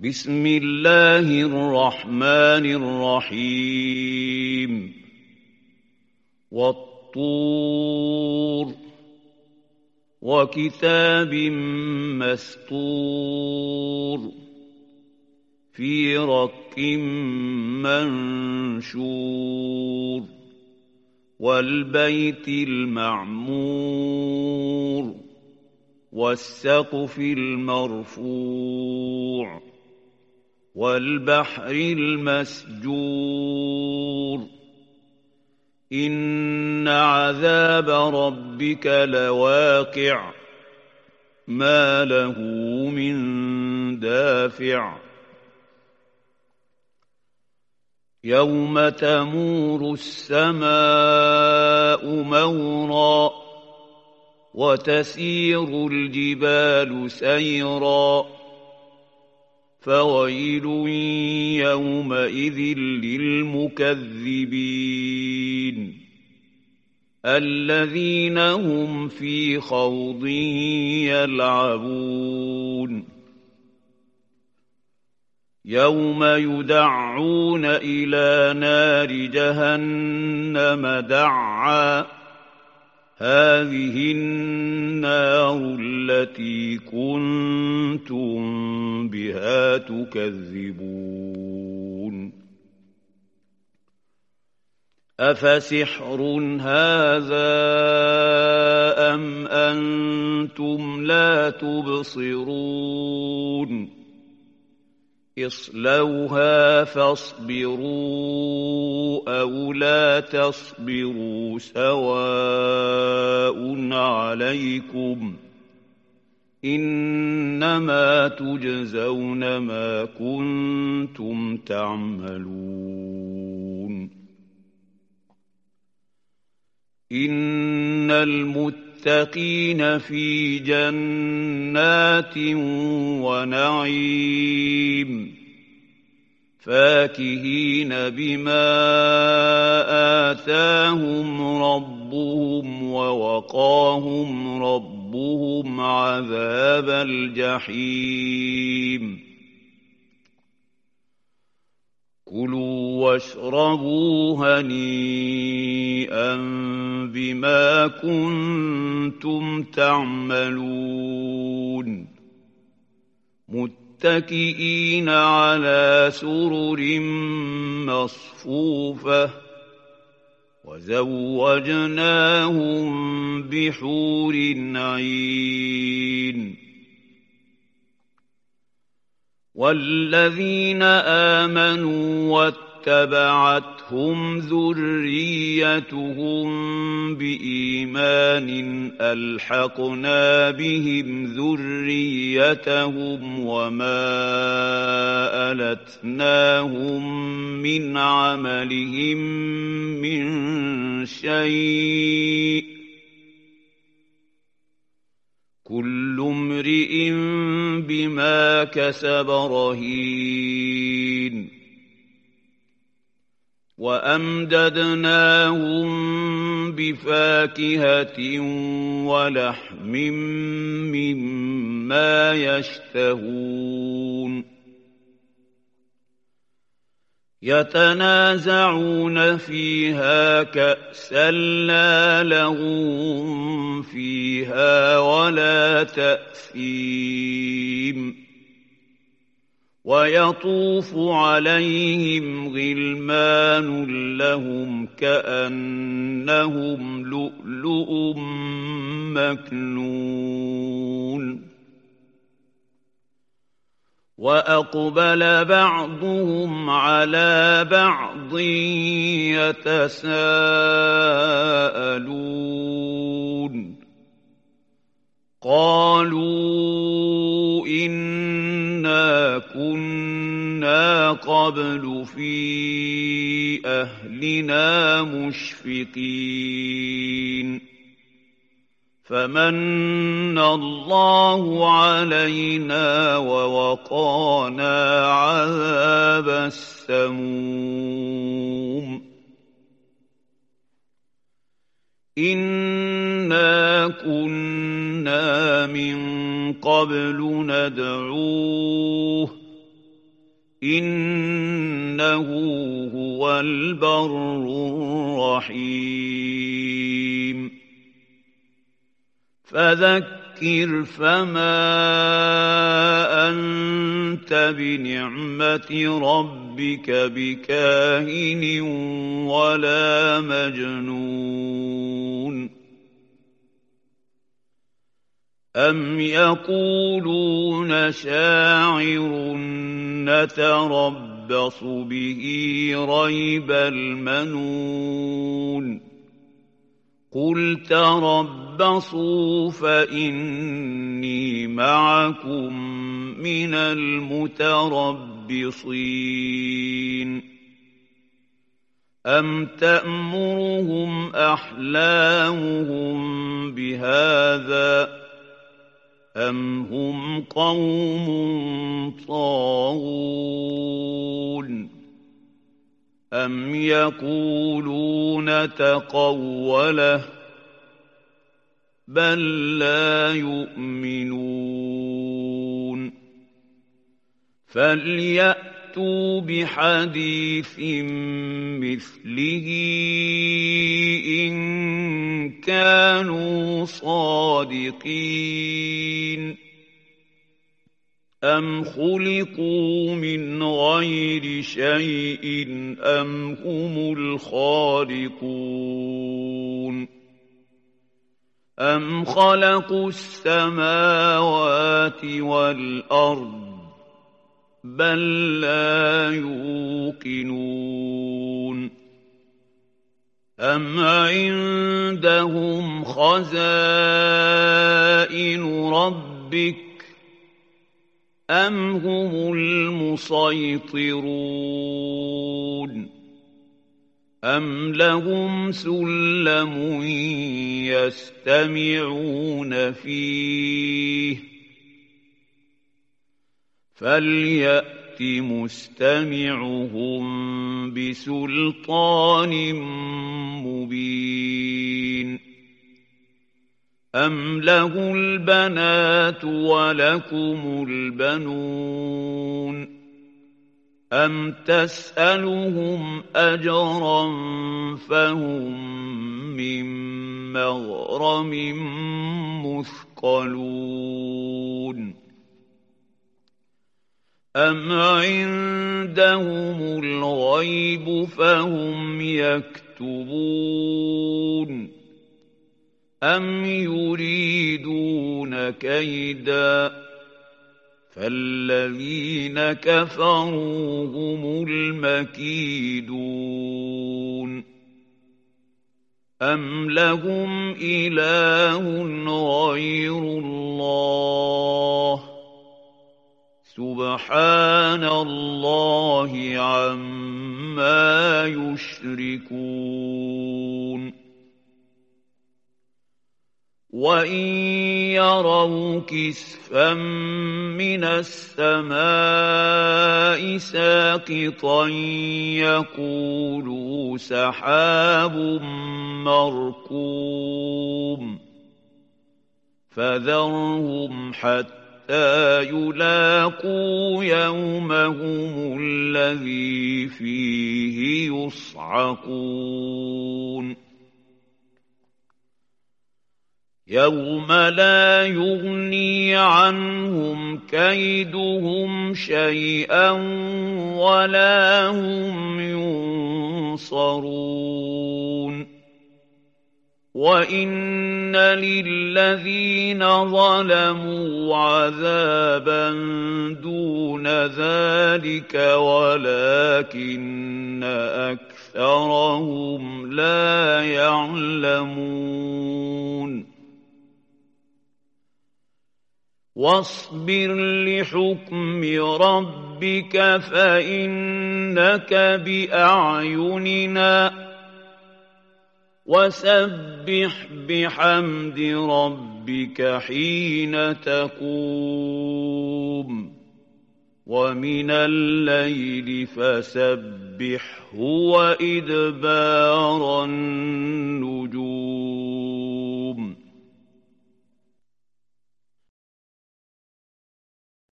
بسم الله الرحمن الرحيم والطور وكتاب مسطور في رق منشور والبيت المعمور والسقف المرفوع والبحر المسجور إن عذاب ربك لواقع ما له من دافع يوم تمور السماء مورا وتسير الجبال سيرا فويل يومئذ للمكذبين الذين هم في خوض يلعبون يوم يدعون إلى نار جهنم دعا هذه النار التي كنتم بها تكذبون أفسحر هذا أم أنتم لا تبصرون اصلوها فاصبروا أو لا تصبروا سواء عليكم إنما تجزون ما كنتم تعملون إن المتقين في جنات ونعيم فاكهين بما آتاهم ربهم ووقاهم ربهم عذاب الجحيم كلوا واشربوا هنيئا بما كنتم تعملون متكئين على سرر مصفوفة وزوجناهم بحور عين والذين آمنوا واتبعتهم ذريتهم بإيمان ألحقنا بهم ذريتهم وما ألتناهم من عملهم من شيء كل امرئ بما كسب رهين وأمددناهم بفاكهة ولحم مما يشتهون يتنازعون فيها كأسا لا لغو فيها ولا تأثيم ويطوف عليهم غلمان لهم كأنهم لؤلؤ مكنون وأقبل بعضهم على بعض يتساءلون قالوا إنا كنا قبل في أهلنا مشفقين فمن الله علينا ووقانا عذاب السموم إنا كنا من قبل ندعوه إنه هو البر الرحيم فذكر فما أنت بنعمة ربك بكاهن ولا مجنون أم يقولون شاعر نتربص به ريب المنون قل تربصوا فإني معكم من المتربصين أم تأمرهم أحلامهم بهذا أم هم قوم طاغون أم يقولون تقوله بل لا يؤمنون فليأتوا بحديث مثله إن كانوا صادقين أم خلقوا من غير شيء أم هم الخالقون أم خلقوا السماوات والأرض بل لا يوقنون أم عندهم خزائن ربك أم هم المسيطرون أم لهم سلم يستمعون فيه فليأت مستمعهم بسلطان مبين أم له البنات ولكم البنون أم تسألهم أجرا فهم من مغرم مثقلون أم عندهم الغيب فهم يكتبون أم يريدون كيدا فالذين كفروا هم المكيدون أم لهم إله غير الله سبحان الله عما يشركون وَإِن يَرَوْا كِسْفًا مِّنَ السَّمَاءِ سَاقِطًا يَقُولُوا سَحَابٌ مَّرْكُومٌ فَذَرْهُمْ حَتَّىٰ يُلَاقُوا يَوْمَهُمُ الَّذِي فِيهِ يُصْعَقُونَ يَوْمَ لَا يُغْنِي عَنْهُمْ كَيْدُهُمْ شَيْئًا وَلَا هُمْ يُنصَرُونَ وَإِنَّ لِلَّذِينَ ظَلَمُوا عَذَابًا دُونَ ذَلِكَ وَلَكِنَّ أَكْثَرَهُمْ لَا يَعْلَمُونَ وَاصْبِرْ لِحُكْمِ رَبِّكَ فَإِنَّكَ بِأَعْيُنِنَا وَسَبِّحْ بِحَمْدِ رَبِّكَ حِينَ تَقُومُ وَمِنَ اللَّيْلِ فَسَبِّحْهُ وَإِدْبَارَ النُّجُومِ